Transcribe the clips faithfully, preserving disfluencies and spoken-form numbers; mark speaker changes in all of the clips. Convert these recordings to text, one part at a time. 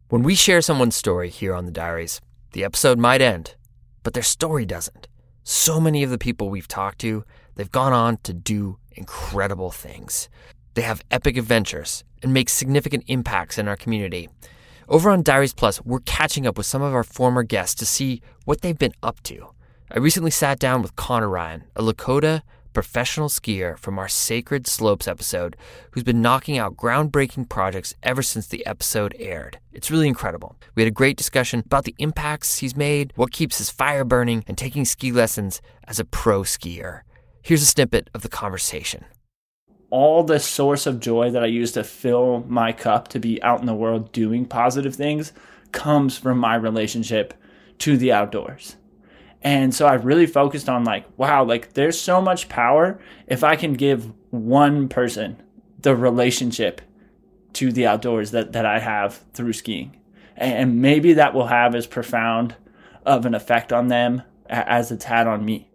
Speaker 1: When we share someone's story here on the Diaries, the episode might end, but their story doesn't. So many of the people we've talked to, they've gone on to do incredible things. They have epic adventures and make significant impacts in our community. Over on Diaries Plus, we're catching up with some of our former guests to see what they've been up to. I recently sat down with Connor Ryan, a Lakota professional skier from our Sacred Slopes episode, who's been knocking out groundbreaking projects ever since the episode aired. It's really incredible. We had a great discussion about the impacts he's made, what keeps his fire burning, and taking ski lessons as a pro skier. Here's a snippet of the conversation.
Speaker 2: All the source of joy that I use to fill my cup to be out in the world doing positive things comes from my relationship to the outdoors. And so I really focused on like, wow, like there's so much power if I can give one person the relationship to the outdoors that, that I have through skiing. And maybe that will have as profound of an effect on them as it's had on me.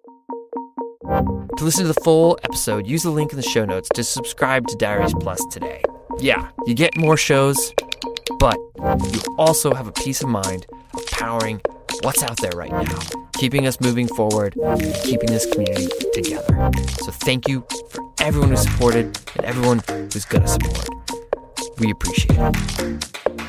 Speaker 1: To listen to the full episode, use the link in the show notes to subscribe to Diaries Plus today. Yeah, you get more shows, but you also have a peace of mind of powering what's out there right now, keeping us moving forward, keeping this community together. So thank you for everyone who supported and everyone who's going to support. We appreciate it.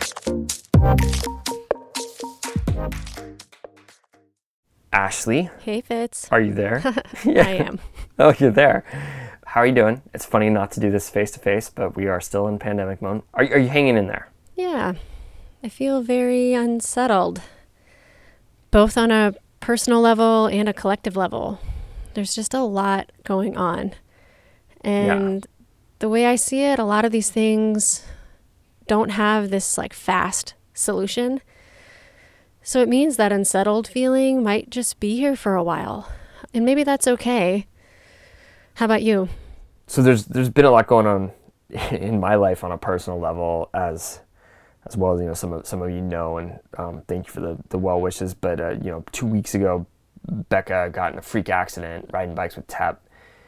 Speaker 1: Ashley.
Speaker 3: Hey, Fitz.
Speaker 1: Are you there?
Speaker 3: Yeah. I am.
Speaker 1: Oh, you're there. How are you doing? It's funny not to do this face-to-face, but we are still in pandemic mode. Are, are you hanging in there?
Speaker 3: Yeah. I feel very unsettled, both on a personal level and a collective level. There's just a lot going on. And yeah. The way I see it, a lot of these things don't have this like fast solution. So it means that unsettled feeling might just be here for a while. And maybe that's okay. How about you?
Speaker 1: So there's there's been a lot going on in my life on a personal level as as well as, you know, some of some of you know, and um, thank you for the, the well wishes. But uh, you know, two weeks ago, Becca got in a freak accident riding bikes with Tep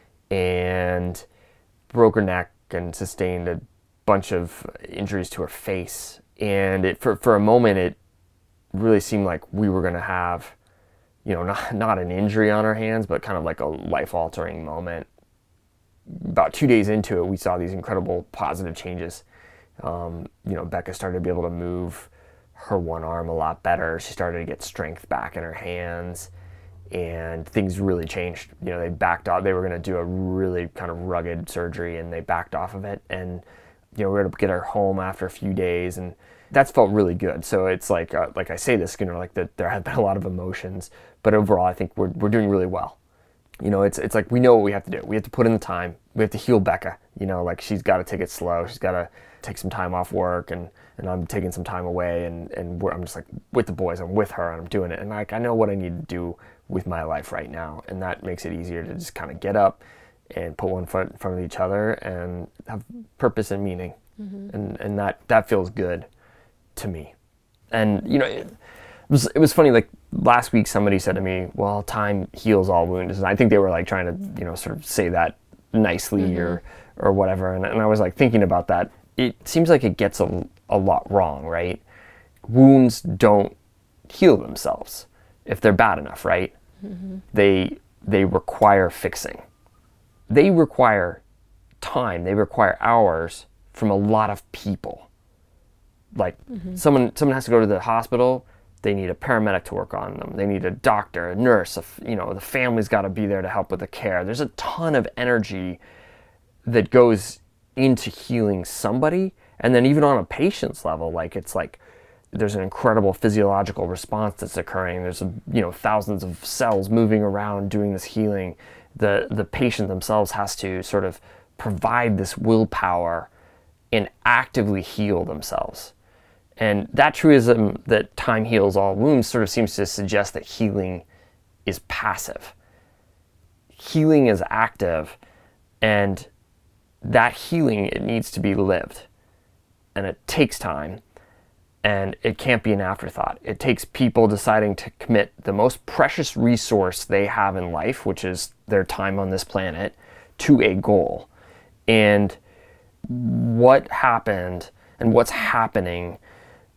Speaker 1: and broke her neck and sustained a bunch of injuries to her face. And it for for a moment it really seemed like we were going to have, you know, not not an injury on our hands, but kind of like a life-altering moment. About two days into it, we saw these incredible positive changes. Um, you know, Becca started to be able to move her one arm a lot better. She started to get strength back in her hands, and things really changed. You know, they backed off. They were going to do a really kind of rugged surgery, and they backed off of it. And, you know, we were able to get her home after a few days, and that's felt really good. So it's like, uh, like I say this, you know, like that there have been a lot of emotions, but overall, I think we're we're doing really well. You know, it's it's like we know what we have to do. We have to put in the time. We have to heal Becca. You know, like she's got to take it slow. She's got to take some time off work, and, and I'm taking some time away, and, and we're, I'm just like with the boys. I'm with her, and I'm doing it. And like I know what I need to do with my life right now, and that makes it easier to just kind of get up and put one foot in front of each other and have purpose and meaning, mm-hmm. and and that that feels good to me. And you know, it was it was funny, like last week somebody said to me, well, time heals all wounds, and I think they were like trying to, you know, sort of say that nicely, mm-hmm. or or whatever, and, and I was like thinking about that. It seems like it gets a, a lot wrong, right? Wounds don't heal themselves if they're bad enough, right? Mm-hmm. They they require fixing. They require time, they require hours from a lot of people. Like mm-hmm. someone someone has to go to the hospital, they need a paramedic to work on them. They need a doctor, a nurse, a, you know, the family's got to be there to help with the care. There's a ton of energy that goes into healing somebody. And then even on a patient's level, like it's like there's an incredible physiological response that's occurring. There's a, you know, thousands of cells moving around doing this healing. The the patient themselves has to sort of provide this willpower and actively heal themselves. And that truism that time heals all wounds sort of seems to suggest that healing is passive. Healing is active, and that healing, it needs to be lived. And it takes time, and it can't be an afterthought. It takes people deciding to commit the most precious resource they have in life, which is their time on this planet, to a goal. And what happened and what's happening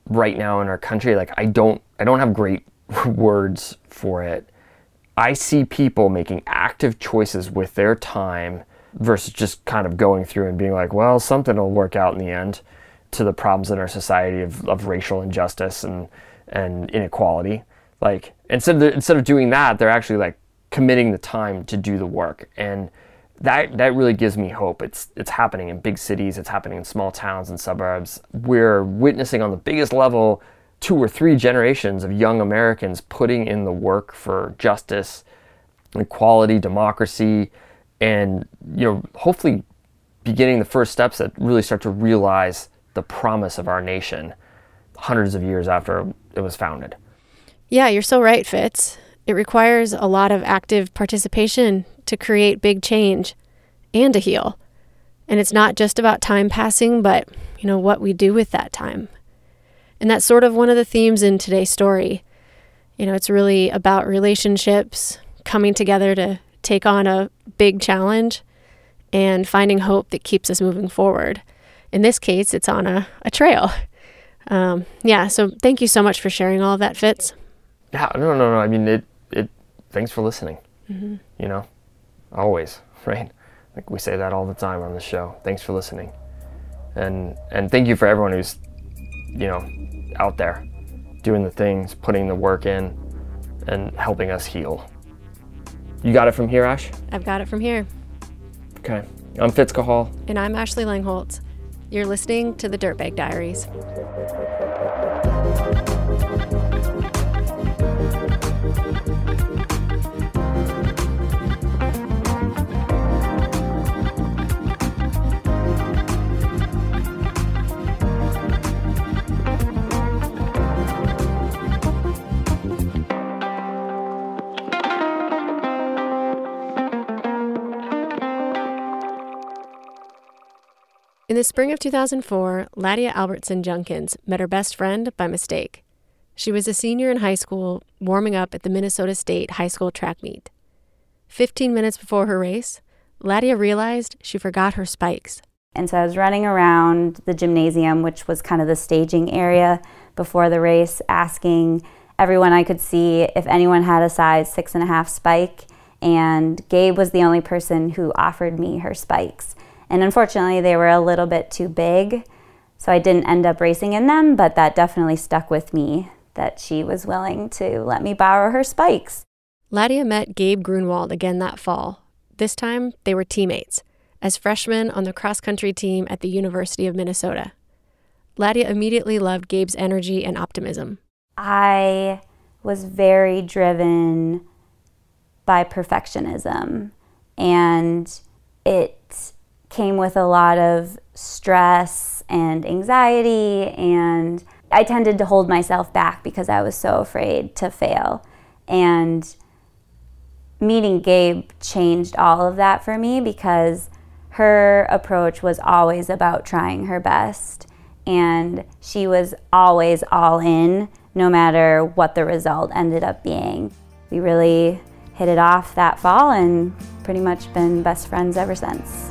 Speaker 1: right now in our country, like I don't I don't have great words for it. I see people making active choices with their time versus just kind of going through and being like, well, something will work out in the end, to the problems in our society of, of racial injustice and, and inequality. Like instead of, instead of doing that, they're actually like committing the time to do the work. And that that really gives me hope. It's it's happening in big cities, it's happening in small towns and suburbs. We're witnessing on the biggest level two or three generations of young Americans putting in the work for justice, equality, democracy, and you know, hopefully beginning the first steps that really start to realize the promise of our nation hundreds of years after it was founded.
Speaker 3: Yeah, you're so right, Fitz. It requires a lot of active participation to create big change and to heal. And it's not just about time passing, but, you know, what we do with that time. And that's sort of one of the themes in today's story. You know, it's really about relationships coming together to take on a big challenge and finding hope that keeps us moving forward. In this case, it's on a, a trail. Um, yeah, so thank you so much for sharing all of that, Fitz.
Speaker 1: Yeah, no, no, no. I mean, it, it, thanks for listening.
Speaker 3: Mm-hmm.
Speaker 1: You know, always, right? Like we say that all the time on the show. Thanks for listening. And, and thank you for everyone who's, you know, out there doing the things, putting the work in, and helping us heal. You got it from here, Ash?
Speaker 3: I've got it from here.
Speaker 1: Okay. I'm Fitz Cahall.
Speaker 3: And I'm Ashley Langholtz. You're listening to the Dirtbag Diaries. In the spring of two thousand four, Ladia Albertson Junkins met her best friend by mistake. She was a senior in high school, warming up at the Minnesota State High School track meet. Fifteen minutes before her race, Ladia realized she forgot her spikes.
Speaker 4: And so I was running around the gymnasium, which was kind of the staging area before the race, asking everyone I could see if anyone had a size six and a half spike. And Gabe was the only person who offered me her spikes. And unfortunately, they were a little bit too big, so I didn't end up racing in them, but that definitely stuck with me, that she was willing to let me borrow her spikes.
Speaker 3: Ladia met Gabe Grunwald again that fall. This time, they were teammates, as freshmen on the cross-country team at the University of Minnesota. Ladia immediately loved Gabe's energy and optimism.
Speaker 4: I was very driven by perfectionism, and it came with a lot of stress and anxiety, and I tended to hold myself back because I was so afraid to fail. And meeting Gabe changed all of that for me, because her approach was always about trying her best, and she was always all in, no matter what the result ended up being. We really hit it off that fall and pretty much been best friends ever since.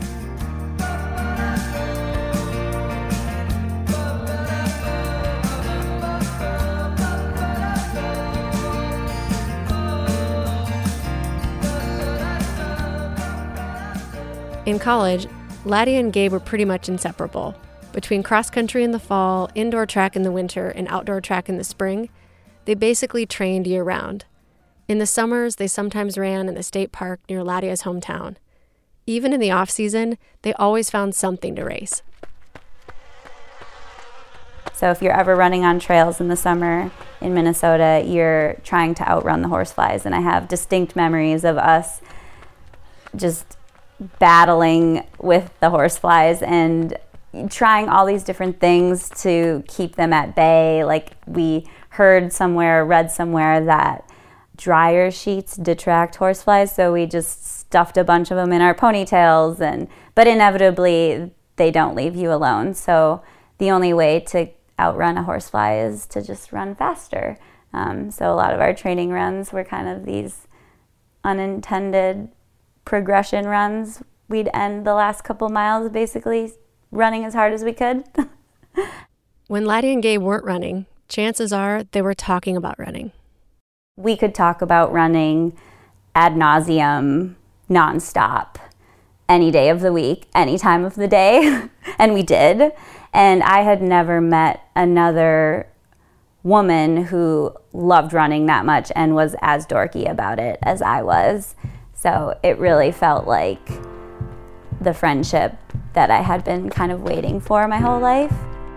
Speaker 3: In college, Ladia and Gabe were pretty much inseparable. Between cross-country in the fall, indoor track in the winter, and outdoor track in the spring, they basically trained year-round. In the summers, they sometimes ran in the state park near Ladia's hometown. Even in the off-season, they always found something to race.
Speaker 4: So if you're ever running on trails in the summer in Minnesota, you're trying to outrun the horseflies. And I have distinct memories of us just battling with the horseflies and trying all these different things to keep them at bay. Like, we heard somewhere, read somewhere that dryer sheets detract horseflies, so we just stuffed a bunch of them in our ponytails, and but inevitably they don't leave you alone. So the only way to outrun a horsefly is to just run faster. Um, so a lot of our training runs were kind of these unintended progression runs. We'd end the last couple miles basically running as hard as we could.
Speaker 3: When Laddie and Gabe weren't running, chances are they were talking about running.
Speaker 4: We could talk about running ad nauseum, nonstop, any day of the week, any time of the day, and we did. And I had never met another woman who loved running that much and was as dorky about it as I was. So it really felt like the friendship that I had been kind of waiting for my whole life.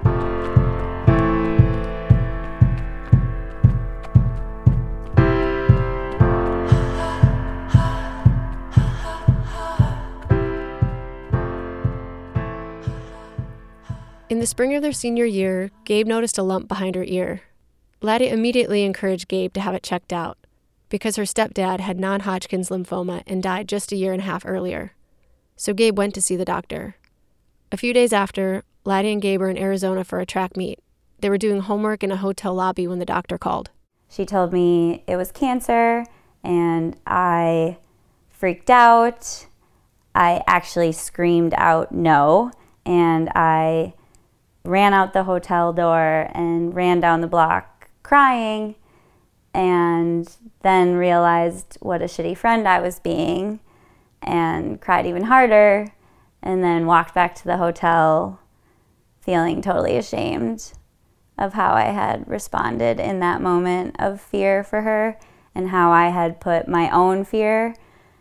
Speaker 3: In the spring of their senior year, Gabe noticed a lump behind her ear. Laddie immediately encouraged Gabe to have it checked out because her stepdad had non-Hodgkin's lymphoma and died just a year and a half earlier. So Gabe went to see the doctor. A few days after, Laddie and Gabe were in Arizona for a track meet. They were doing homework in a hotel lobby when the doctor called.
Speaker 4: She told me it was cancer, and I freaked out. I actually screamed out no, and I ran out the hotel door and ran down the block crying, and then realized what a shitty friend I was being and cried even harder, and then walked back to the hotel feeling totally ashamed of how I had responded in that moment of fear for her and how I had put my own fear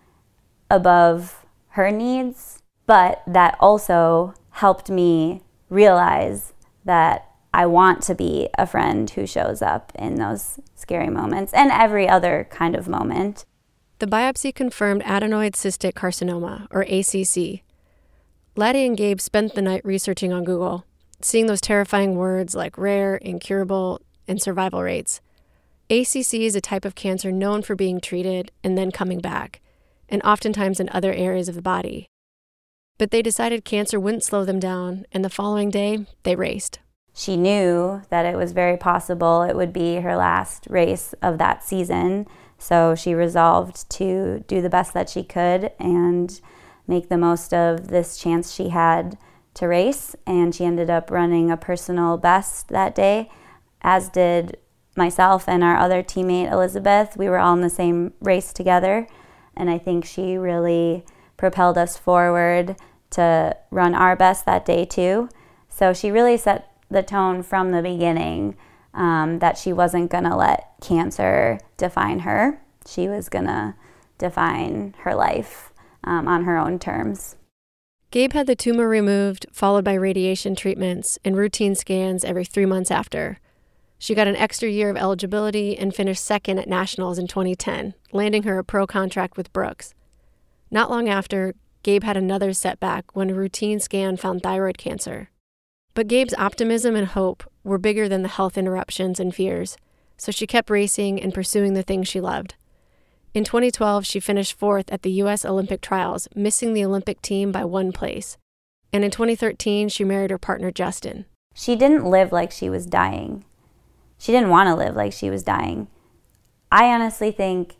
Speaker 4: above her needs. But that also helped me realize that I want to be a friend who shows up in those scary moments and every other kind of moment.
Speaker 3: The biopsy confirmed adenoid cystic carcinoma, or A C C. Laddie and Gabe spent the night researching on Google, seeing those terrifying words like rare, incurable, and survival rates. A C C is a type of cancer known for being treated and then coming back, and oftentimes in other areas of the body. But they decided cancer wouldn't slow them down, and the following day, they raced.
Speaker 4: She knew that it was very possible it would be her last race of that season, so she resolved to do the best that she could and make the most of this chance she had to race, and she ended up running a personal best that day, as did myself and our other teammate, Elizabeth. We were all in the same race together, and I think she really propelled us forward to run our best that day too. So she really set the tone from the beginning um, that she wasn't gonna let cancer define her. She was gonna define her life um, on her own terms.
Speaker 3: Gabe had the tumor removed, followed by radiation treatments and routine scans every three months after. She got an extra year of eligibility and finished second at Nationals in twenty ten, landing her a pro contract with Brooks. Not long after, Gabe had another setback when a routine scan found thyroid cancer. But Gabe's optimism and hope were bigger than the health interruptions and fears, so she kept racing and pursuing the things she loved. In twenty twelve, she finished fourth at the U S Olympic Trials, missing the Olympic team by one place. And in twenty thirteen, she married her partner, Justin.
Speaker 4: She didn't live like she was dying. She didn't want to live like she was dying. I honestly think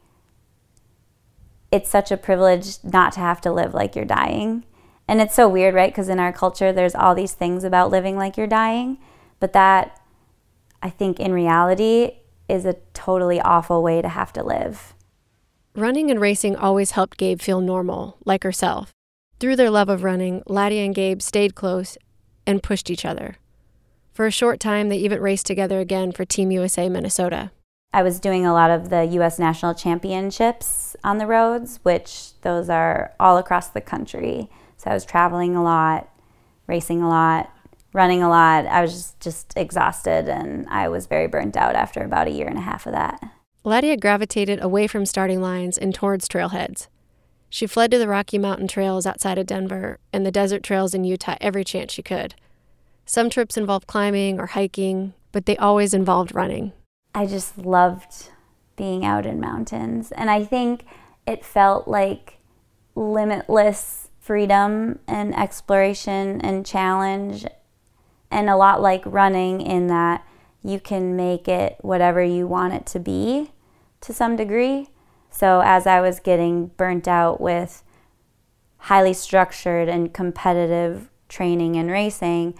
Speaker 4: it's such a privilege not to have to live like you're dying. And it's so weird, right? Because in our culture, there's all these things about living like you're dying. But that, I think, in reality, is a totally awful way to have to live.
Speaker 3: Running and racing always helped Gabe feel normal, like herself. Through their love of running, Laddie and Gabe stayed close and pushed each other. For a short time, they even raced together again for Team U S A Minnesota.
Speaker 4: I was doing a lot of the U S National Championships on the roads, which those are all across the country. So I was traveling a lot, racing a lot, running a lot. I was just, just exhausted, and I was very burnt out after about a year and a half of that.
Speaker 3: Laddie had gravitated away from starting lines and towards trailheads. She fled to the Rocky Mountain trails outside of Denver and the desert trails in Utah every chance she could. Some trips involved climbing or hiking, but they always involved running.
Speaker 4: I just loved being out in mountains, and I think it felt like limitless freedom and exploration and challenge, and a lot like running in that you can make it whatever you want it to be to some degree. So as I was getting burnt out with highly structured and competitive training and racing,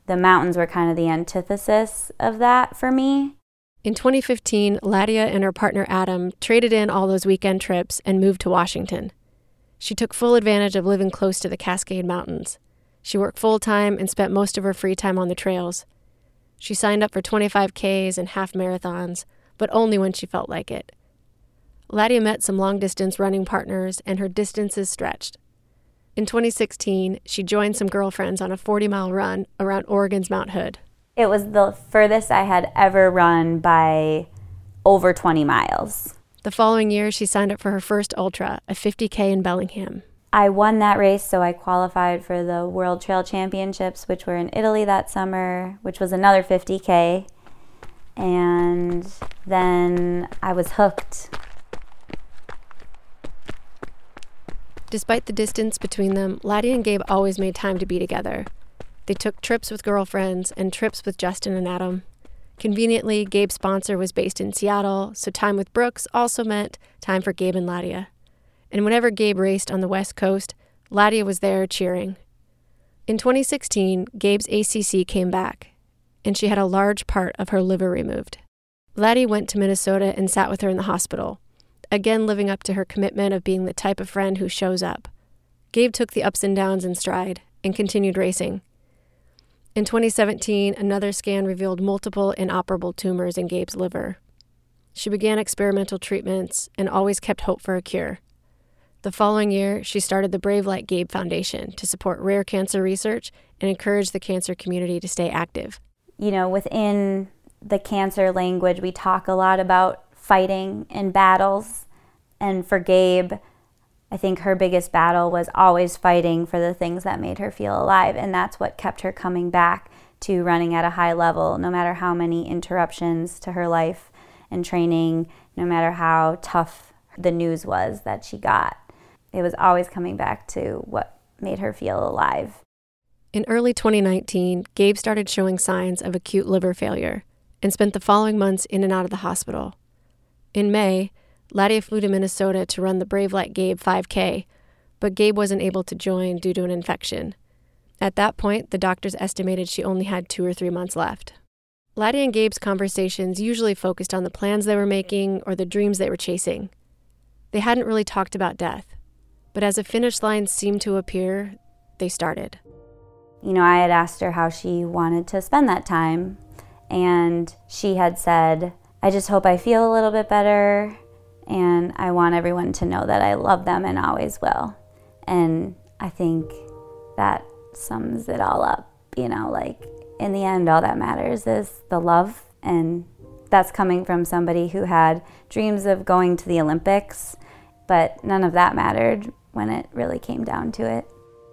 Speaker 4: the mountains were kind of the antithesis of that for me.
Speaker 3: In twenty fifteen, Ladia and her partner Adam traded in all those weekend trips and moved to Washington. She took full advantage of living close to the Cascade Mountains. She worked full-time and spent most of her free time on the trails. She signed up for twenty-five Ks and half marathons, but only when she felt like it. Ladia met some long-distance running partners, and her distances stretched. In twenty sixteen, she joined some girlfriends on a forty-mile run around Oregon's Mount Hood.
Speaker 4: It was the furthest I had ever run by over twenty miles.
Speaker 3: The following year, she signed up for her first ultra, a fifty K in Bellingham.
Speaker 4: I won that race, so I qualified for the World Trail Championships, which were in Italy that summer, which was another fifty K. And then I was hooked.
Speaker 3: Despite the distance between them, Ladia and Gabe always made time to be together. They took trips with girlfriends and trips with Justin and Adam. Conveniently, Gabe's sponsor was based in Seattle, so time with Brooks also meant time for Gabe and Ladia. And whenever Gabe raced on the West Coast, Ladia was there cheering. In twenty sixteen, Gabe's A C C came back, and she had a large part of her liver removed. Ladia went to Minnesota and sat with her in the hospital, again living up to her commitment of being the type of friend who shows up. Gabe took the ups and downs in stride and continued racing. In twenty seventeen, another scan revealed multiple inoperable tumors in Gabe's liver. She began experimental treatments and always kept hope for a cure. The following year, she started the Brave Like Gabe Foundation to support rare cancer research and encourage the cancer community to stay active.
Speaker 4: You know, within the cancer language, we talk a lot about fighting in battles. And for Gabe, I think her biggest battle was always fighting for the things that made her feel alive. And that's what kept her coming back to running at a high level, no matter how many interruptions to her life and training, no matter how tough the news was that she got. It was always coming back to what made her feel alive.
Speaker 3: In early twenty nineteen, Gabe started showing signs of acute liver failure and spent the following months in and out of the hospital. In May, Ladia flew to Minnesota to run the Brave Like Gabe five K, but Gabe wasn't able to join due to an infection. At that point, the doctors estimated she only had two or three months left. Ladia and Gabe's conversations usually focused on the plans they were making or the dreams they were chasing. They hadn't really talked about death, but as a finish line seemed to appear, they started.
Speaker 4: You know, I had asked her how she wanted to spend that time, and she had said, I just hope I feel a little bit better, and I want everyone to know that I love them and always will. And I think that sums it all up. You know, like, in the end, all that matters is the love, and that's coming from somebody who had dreams of going to the Olympics, but none of that mattered when it really came down to it.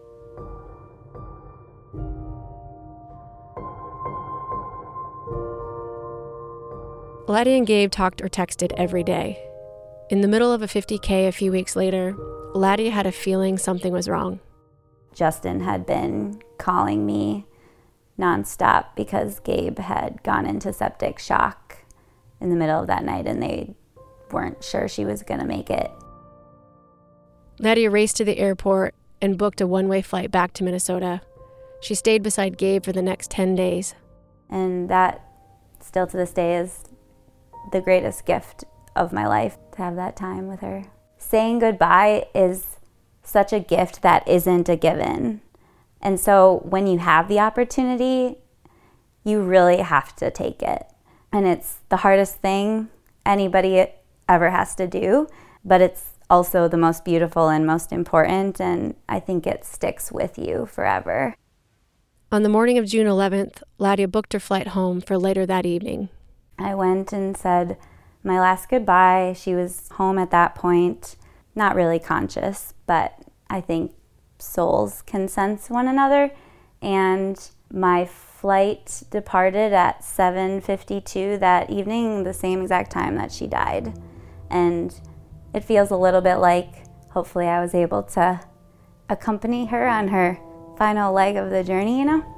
Speaker 3: Ladia and Gabe talked or texted every day. In the middle of a fifty K a few weeks later, Ladia had a feeling something was wrong.
Speaker 4: Justin had been calling me nonstop because Gabe had gone into septic shock in the middle of that night, and they weren't sure she was going to make it.
Speaker 3: Ladia raced to the airport and booked a one-way flight back to Minnesota. She stayed beside Gabe for the next ten days.
Speaker 4: And that, still to this day, is the greatest gift of my life, to have that time with her. Saying goodbye is such a gift that isn't a given. And so when you have the opportunity, you really have to take it. And it's the hardest thing anybody ever has to do, but it's also the most beautiful and most important, and I think it sticks with you forever.
Speaker 3: On the morning of June eleventh, Ladia booked her flight home for later that evening.
Speaker 4: I went and said my last goodbye. She was home at that point, not really conscious, but I think souls can sense one another. And my flight departed at seven fifty-two that evening, the same exact time that she died. And it feels a little bit like, hopefully I was able to accompany her on her final leg of the journey, you know?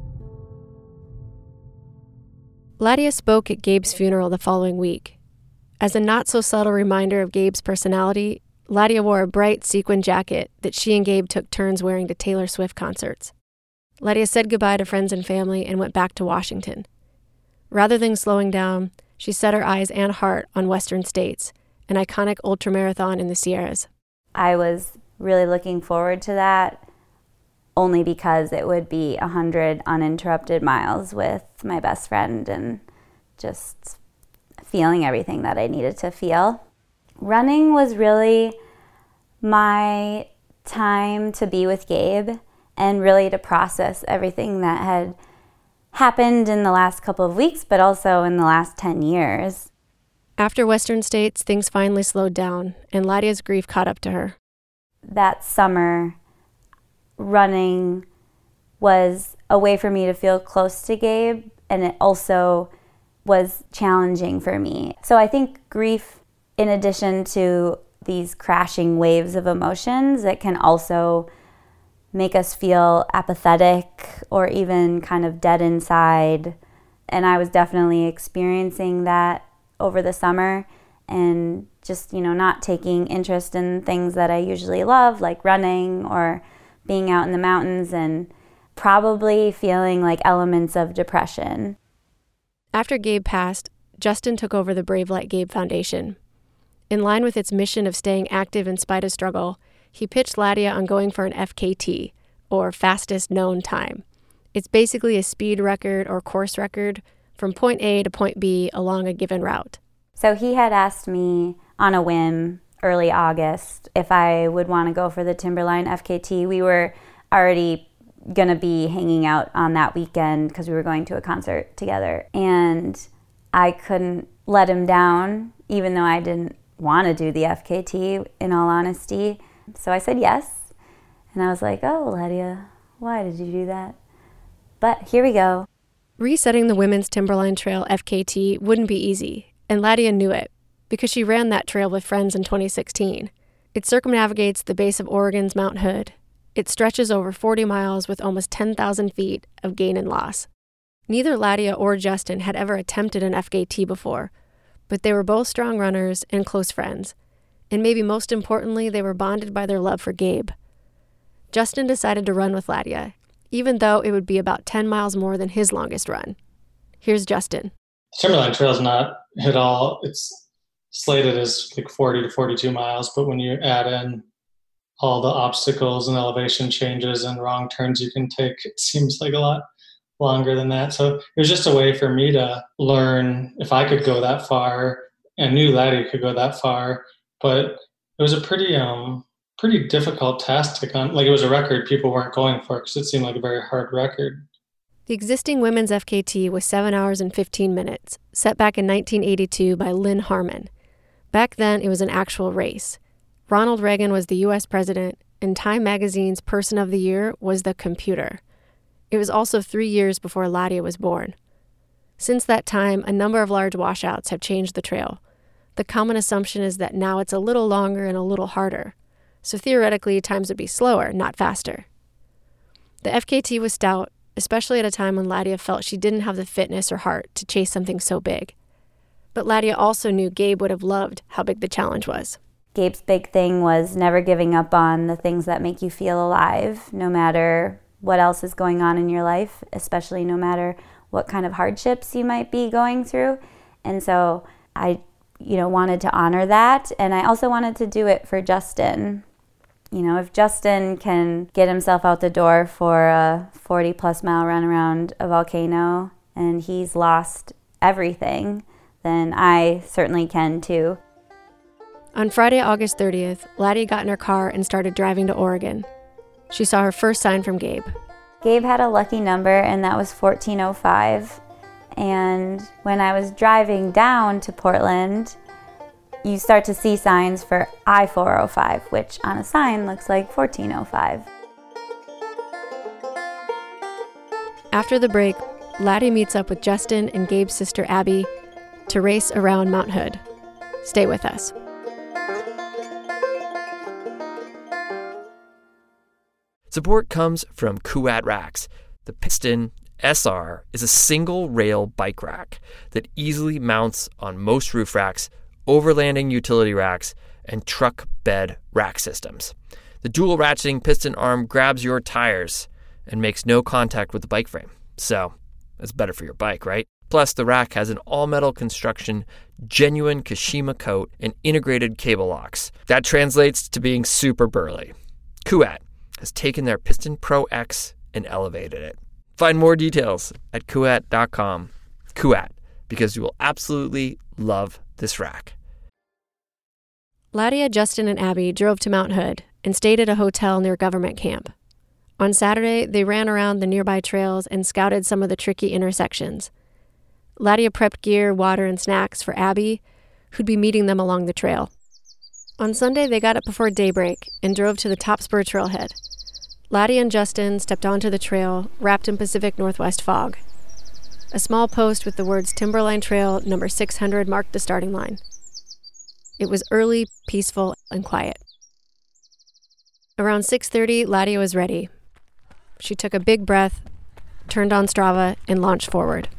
Speaker 3: Ladia spoke at Gabe's funeral the following week. As a not-so-subtle reminder of Gabe's personality, Ladia wore a bright sequin jacket that she and Gabe took turns wearing to Taylor Swift concerts. Ladia said goodbye to friends and family and went back to Washington. Rather than slowing down, she set her eyes and heart on Western States, an iconic ultramarathon in the Sierras.
Speaker 4: I was really looking forward to that, only because it would be one hundred uninterrupted miles with my best friend and just feeling everything that I needed to feel. Running was really my time to be with Gabe and really to process everything that had happened in the last couple of weeks, but also in the last ten years.
Speaker 3: After Western States, things finally slowed down, and Ladia's grief caught up to her.
Speaker 4: That summer, running was a way for me to feel close to Gabe, and it also was challenging for me. So I think grief, in addition to these crashing waves of emotions, it can also make us feel apathetic or even kind of dead inside. And I was definitely experiencing that over the summer, and just, you know, not taking interest in things that I usually love, like running or being out in the mountains, and probably feeling like elements of depression.
Speaker 3: After Gabe passed, Justin took over the Brave Like Gabe Foundation. In line with its mission of staying active in spite of struggle, he pitched Ladia on going for an F K T, or fastest known time. It's basically a speed record or course record from point A to point B along a given route.
Speaker 4: So he had asked me on a whim early August if I would want to go for the Timberline F K T. We were already going to be hanging out on that weekend because we were going to a concert together. And I couldn't let him down, even though I didn't want to do the F K T, in all honesty. So I said yes. And I was like, oh, Ladia, why did you do that? But here we go.
Speaker 3: Resetting the Women's Timberline Trail F K T wouldn't be easy, and Ladia knew it, because she ran that trail with friends in twenty sixteen. It circumnavigates the base of Oregon's Mount Hood. It stretches over forty miles with almost ten thousand feet of gain and loss. Neither Ladia or Justin had ever attempted an F K T before, but they were both strong runners and close friends. And maybe most importantly, they were bonded by their love for Gabe. Justin decided to run with Ladia, even though it would be about ten miles more than his longest run. Here's Justin.
Speaker 5: Timberline Trail is not at all, it's slated as like forty to forty-two miles, but when you add in all the obstacles and elevation changes and wrong turns you can take, it seems like a lot longer than that. So it was just a way for me to learn if I could go that far, and knew Ladia could go that far, but it was a pretty um pretty difficult task to come. Like, it was a record people weren't going for because it seemed like a very hard record.
Speaker 3: The existing women's F K T was seven hours and fifteen minutes, set back in nineteen eighty-two by Lynn Harmon. Back then, it was an actual race. Ronald Reagan was the U S president, and Time magazine's Person of the Year was the computer. It was also three years before Ladia was born. Since that time, a number of large washouts have changed the trail. The common assumption is that now it's a little longer and a little harder. So theoretically, times would be slower, not faster. The F K T was stout, especially at a time when Ladia felt she didn't have the fitness or heart to chase something so big. But Ladia also knew Gabe would have loved how big the challenge was.
Speaker 4: Gabe's big thing was never giving up on the things that make you feel alive, no matter what else is going on in your life, especially no matter what kind of hardships you might be going through. And so I, you know, wanted to honor that. And I also wanted to do it for Justin. You know, if Justin can get himself out the door for a forty plus mile run around a volcano and he's lost everything, then I certainly can too.
Speaker 3: On Friday, August thirtieth, Ladia got in her car and started driving to Oregon. She saw her first sign from Gabe.
Speaker 4: Gabe had a lucky number, and that was fourteen oh five. And when I was driving down to Portland, you start to see signs for I four oh five, which on a sign looks like fourteen oh five.
Speaker 3: After the break, Ladia meets up with Justin and Gabe's sister Abby to race around Mount Hood. Stay with us.
Speaker 6: Support comes from Kuat Racks. The Piston S R is a single rail bike rack that easily mounts on most roof racks overlanding utility racks, and truck bed rack systems. The dual ratcheting piston arm grabs your tires and makes no contact with the bike frame. So, it's better for your bike, right? Plus, the rack has an all-metal construction, genuine Kashima coat, and integrated cable locks. That translates to being super burly. Kuat has taken their Piston Pro X and elevated it. Find more details at kuat dot com. Kuat, because you will absolutely love this rack.
Speaker 3: Ladia, Justin, and Abby drove to Mount Hood and stayed at a hotel near government camp. On Saturday, they ran around the nearby trails and scouted some of the tricky intersections. Ladia prepped gear, water, and snacks for Abby, who'd be meeting them along the trail. On Sunday, they got up before daybreak and drove to the Top Spur trailhead. Ladia and Justin stepped onto the trail, wrapped in Pacific Northwest fog. A small post with the words Timberline Trail number six hundred marked the starting line. It was early, peaceful, and quiet. Around six thirty, Ladia was ready. She took a big breath, turned on Strava, and launched forward.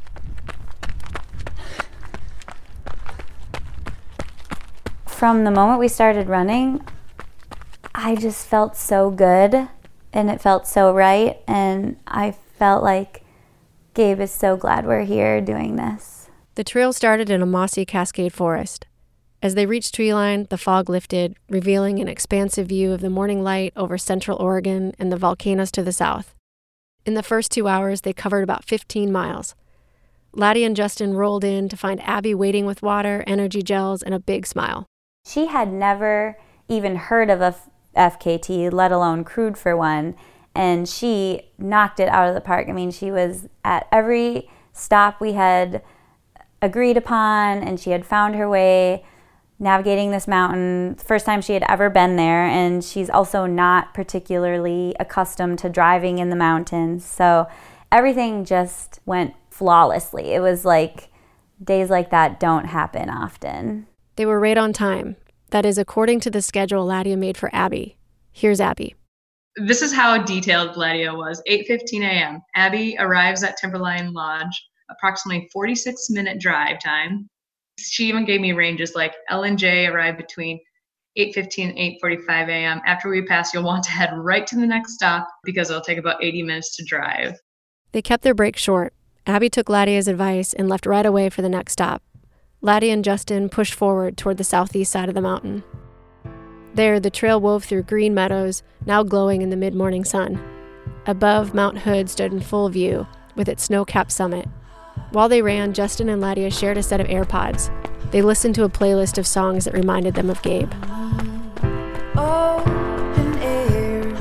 Speaker 4: From the moment we started running, I just felt so good, and it felt so right, and I felt like Gabe is so glad we're here doing this.
Speaker 3: The trail started in a mossy Cascade forest. As they reached treeline, the fog lifted, revealing an expansive view of the morning light over central Oregon and the volcanoes to the south. In the first two hours, they covered about fifteen miles. Ladia and Justin rolled in to find Abby waiting with water, energy gels, and a big smile.
Speaker 4: She had never even heard of a F K T, let alone crewed for one, and she knocked it out of the park. I mean, she was at every stop we had agreed upon, and she had found her way navigating this mountain. First time she had ever been there, and she's also not particularly accustomed to driving in the mountains. So everything just went flawlessly. It was like days like that don't happen often.
Speaker 3: They were right on time. That is, according to the schedule Ladia made for Abby. Here's Abby.
Speaker 7: This is how detailed Ladia was. eight fifteen a.m. Abby arrives at Timberline Lodge, approximately forty-six minute drive time. She even gave me ranges like L and J arrived between eight fifteen and eight forty-five a.m. After we pass, you'll want to head right to the next stop because it'll take about eighty minutes to drive.
Speaker 3: They kept their break short. Abby took Ladia's advice and left right away for the next stop. Ladia and Justin pushed forward toward the southeast side of the mountain. There, the trail wove through green meadows, now glowing in the mid-morning sun. Above, Mount Hood stood in full view, with its snow-capped summit. While they ran, Justin and Ladia shared a set of AirPods. They listened to a playlist of songs that reminded them of Gabe.
Speaker 8: Open air,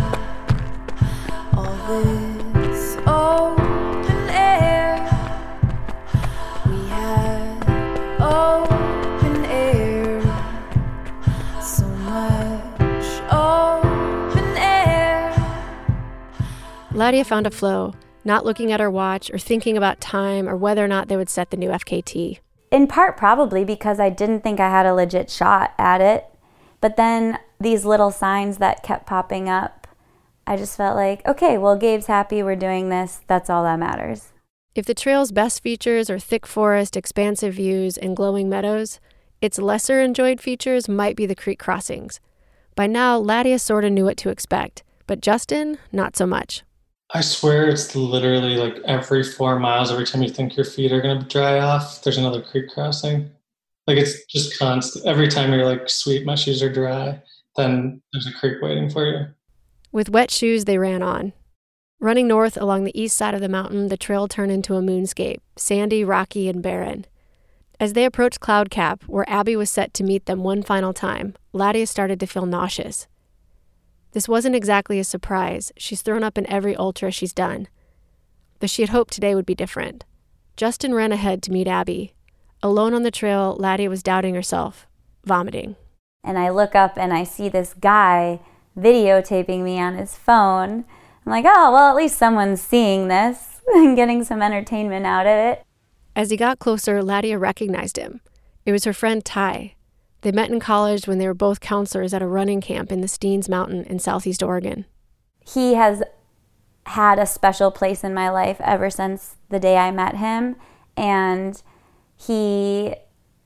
Speaker 8: all this open air. We had open air, so much open air.
Speaker 3: Ladia found a flow, not looking at her watch or thinking about time or whether or not they would set the new F K T.
Speaker 4: In part probably because I didn't think I had a legit shot at it. But then these little signs that kept popping up, I just felt like, okay, well, Gabe's happy we're doing this. That's all that matters.
Speaker 3: If the trail's best features are thick forest, expansive views, and glowing meadows, its lesser enjoyed features might be the creek crossings. By now, Ladia sort of knew what to expect, but Justin, not so much.
Speaker 5: I swear it's literally like every four miles, every time you think your feet are going to dry off, there's another creek crossing. Like it's just constant. Every time you're like, sweet, my shoes are dry, then there's a creek waiting for you.
Speaker 3: With wet shoes, they ran on. Running north along the east side of the mountain, the trail turned into a moonscape, sandy, rocky, and barren. As they approached Cloud Cap, where Abby was set to meet them one final time, Ladia started to feel nauseous. This wasn't exactly a surprise. She's thrown up in every ultra she's done. But she had hoped today would be different. Justin ran ahead to meet Abby. Alone on the trail, Ladia was doubting herself, vomiting.
Speaker 4: And I look up and I see this guy videotaping me on his phone. I'm like, oh, well, at least someone's seeing this and getting some entertainment out of it.
Speaker 3: As he got closer, Ladia recognized him. It was her friend Ty. They met in college when they were both counselors at a running camp in the Steens Mountain in southeast Oregon.
Speaker 4: He has had a special place in my life ever since the day I met him. And he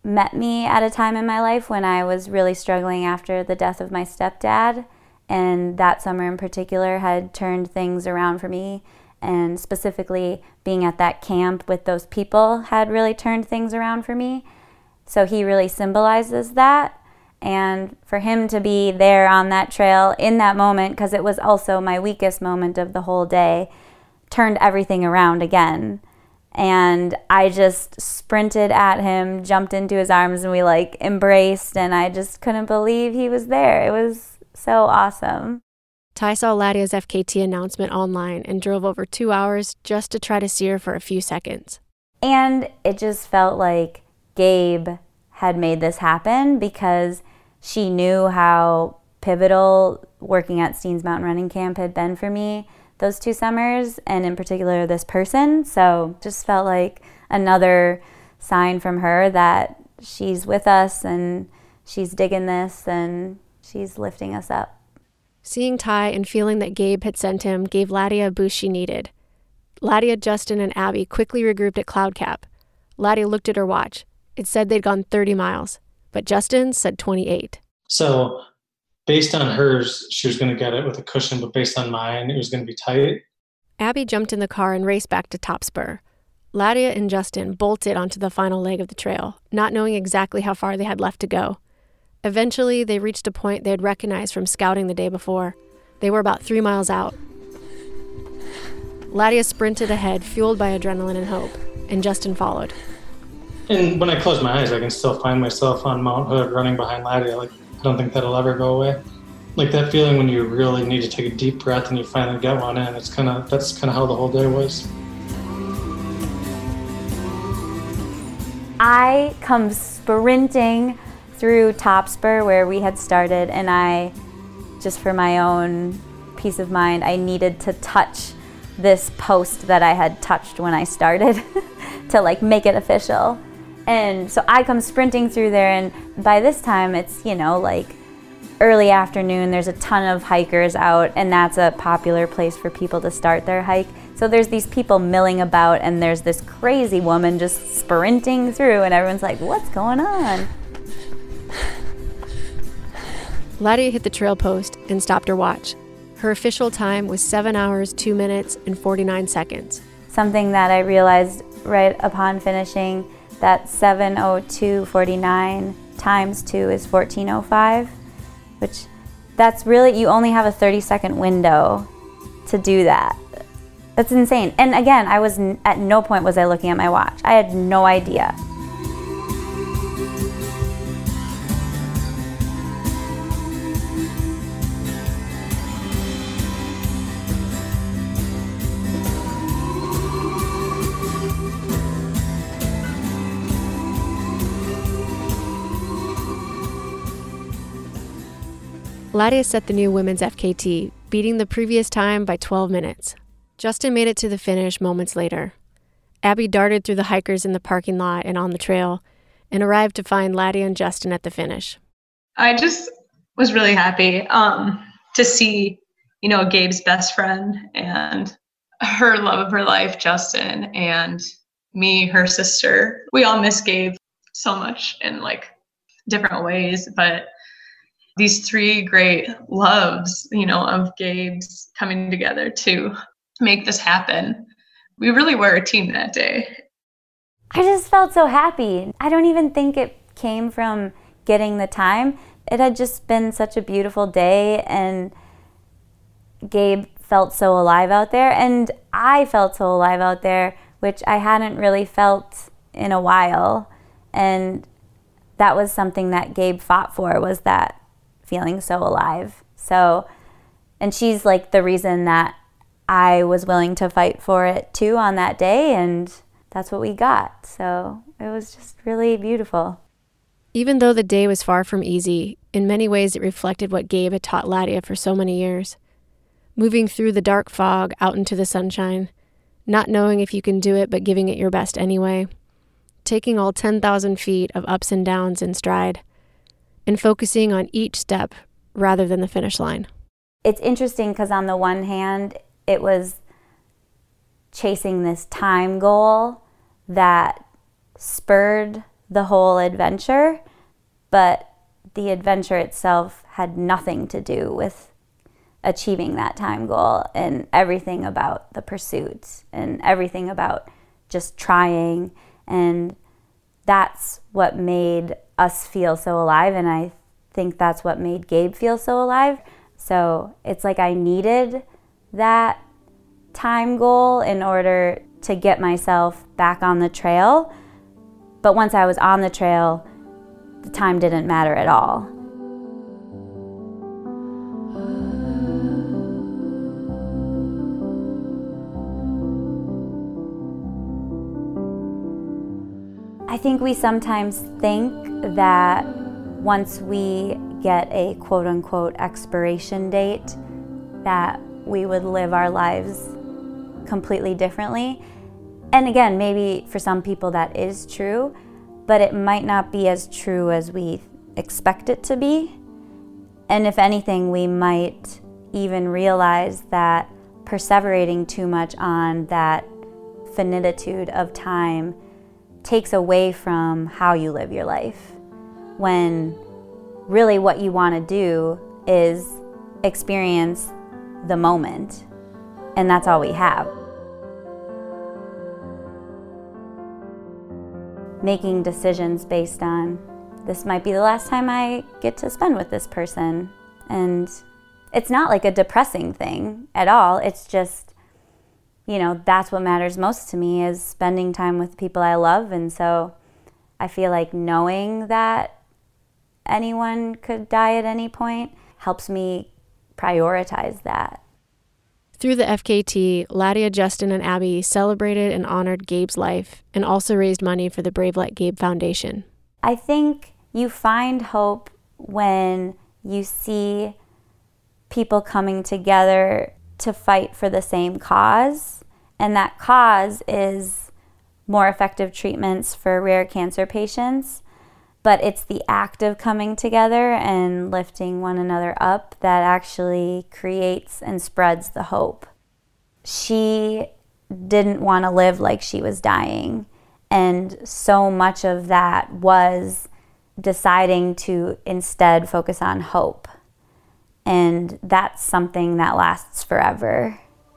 Speaker 4: met me at a time in my life when I was really struggling after the death of my stepdad. And that summer in particular had turned things around for me. And specifically being at that camp with those people had really turned things around for me. So he really symbolizes that. And for him to be there on that trail in that moment, because it was also my weakest moment of the whole day, turned everything around again. And I just sprinted at him, jumped into his arms, and we like embraced, and I just couldn't believe he was there. It was so awesome.
Speaker 3: Ty saw Ladia's F K T announcement online and drove over two hours just to try to see her for a few seconds.
Speaker 4: And it just felt like Gabe had made this happen because she knew how pivotal working at Steens Mountain Running Camp had been for me those two summers, and in particular this person. So just felt like another sign from her that she's with us and she's digging this and she's lifting us up.
Speaker 3: Seeing Ty and feeling that Gabe had sent him gave Ladia a boost she needed. Ladia, Justin, and Abby quickly regrouped at Cloud Cap. Ladia looked at her watch. It said they'd gone thirty miles, but Justin said twenty-eight.
Speaker 5: So based on hers, she was going to get it with a cushion, but based on mine, it was going to be tight.
Speaker 3: Abby jumped in the car and raced back to Top Spur. Ladia and Justin bolted onto the final leg of the trail, not knowing exactly how far they had left to go. Eventually, they reached a point they had recognized from scouting the day before. They were about three miles out. Ladia sprinted ahead, fueled by adrenaline and hope, and Justin followed.
Speaker 5: And when I close my eyes, I can still find myself on Mount Hood running behind Ladia. Like, I don't think that'll ever go away. Like that feeling when you really need to take a deep breath and you finally get one in. It's kind of that's kind of how the whole day was.
Speaker 4: I come sprinting through Top Spur where we had started, and I, just for my own peace of mind, I needed to touch this post that I had touched when I started to like make it official. And so I come sprinting through there, and by this time it's, you know, like early afternoon. There's a ton of hikers out, and that's a popular place for people to start their hike. So there's these people milling about, and there's this crazy woman just sprinting through, and everyone's like, what's going on?
Speaker 3: Ladia hit the trail post and stopped her watch. Her official time was seven hours, two minutes, and forty-nine seconds.
Speaker 4: Something that I realized right upon finishing, that seven oh two forty-nine times two is fourteen oh five, which that's really, you only have a thirty second window to do that. That's insane. And again, I was, at no point was I looking at my watch. I had no idea.
Speaker 3: Ladia set the new women's F K T, beating the previous time by twelve minutes. Justin made it to the finish moments later. Abby darted through the hikers in the parking lot and on the trail and arrived to find Ladia and Justin at the finish.
Speaker 7: I just was really happy um, to see, you know, Gabe's best friend and her love of her life, Justin, and me, her sister. We all miss Gabe so much in like different ways, but these three great loves, you know, of Gabe's coming together to make this happen. We really were a team that day.
Speaker 4: I just felt so happy. I don't even think it came from getting the time. It had just been such a beautiful day, and Gabe felt so alive out there, and I felt so alive out there, which I hadn't really felt in a while. And that was something that Gabe fought for, was that feeling so alive. So, and she's like the reason that I was willing to fight for it too on that day, and that's what we got. So it was just really beautiful.
Speaker 3: Even though the day was far from easy, in many ways it reflected what Gabe had taught Ladia for so many years. Moving through the dark fog out into the sunshine, not knowing if you can do it but giving it your best anyway, taking all ten thousand feet of ups and downs in stride, and focusing on each step rather than the finish line.
Speaker 4: It's interesting because on the one hand, it was chasing this time goal that spurred the whole adventure, but the adventure itself had nothing to do with achieving that time goal, and everything about the pursuit and everything about just trying. And that's what made us feel so alive, and I think that's what made Gabe feel so alive. So it's like I needed that time goal in order to get myself back on the trail. But once I was on the trail, the time didn't matter at all. I think we sometimes think that once we get a quote-unquote expiration date, that we would live our lives completely differently. And again, maybe for some people that is true, but it might not be as true as we expect it to be. And if anything, we might even realize that perseverating too much on that finitude of time takes away from how you live your life, when really what you want to do is experience the moment, and that's all we have. Making decisions based on, this might be the last time I get to spend with this person. And it's not like a depressing thing at all. It's just, you know, that's what matters most to me, is spending time with people I love. And so I feel like knowing that anyone could die at any point helps me prioritize that.
Speaker 3: Through the F K T, Ladia, Justin, and Abby celebrated and honored Gabe's life and also raised money for the Brave Like Gabe Foundation.
Speaker 4: I think you find hope when you see people coming together to fight for the same cause, and that cause is more effective treatments for rare cancer patients. But it's the act of coming together and lifting one another up that actually creates and spreads the hope. She didn't want to live like she was dying, and so much of that was deciding to instead focus on hope. And that's something that lasts forever.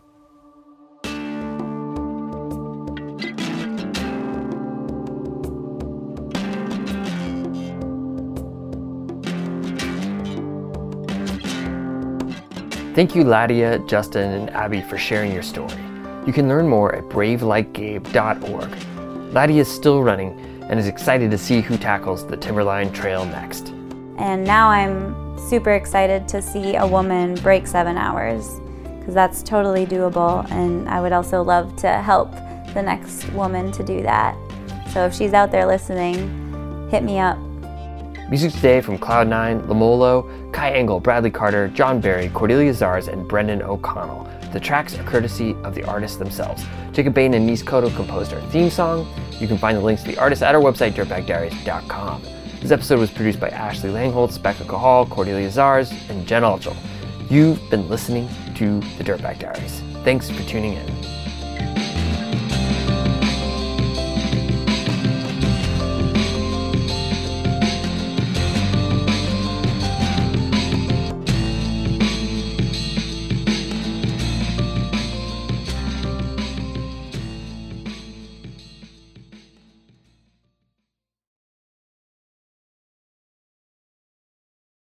Speaker 1: Thank you, Ladia, Justin, and Abby for sharing your story. You can learn more at brave like gabe dot org. Ladia is still running and is excited to see who tackles the Timberline Trail next.
Speaker 4: And now I'm super excited to see a woman break seven hours, because that's totally doable, and I would also love to help the next woman to do that. So if she's out there listening, hit me up.
Speaker 1: Music today from Cloud nine, Lamolo, Kai Engel, Bradley Carter, John Barry, Cordelia Zars, and Brendan O'Connell. The tracks are courtesy of the artists themselves. Jacob Bain and Nis Cotto composed our theme song. You can find the links to the artists at our website, dirtbag diaries dot com. This episode was produced by Ashley Langholtz, Becca Cahal, Cordelia Zars, and Jen Alchel. You've been listening to the Dirtbag Diaries. Thanks for tuning in.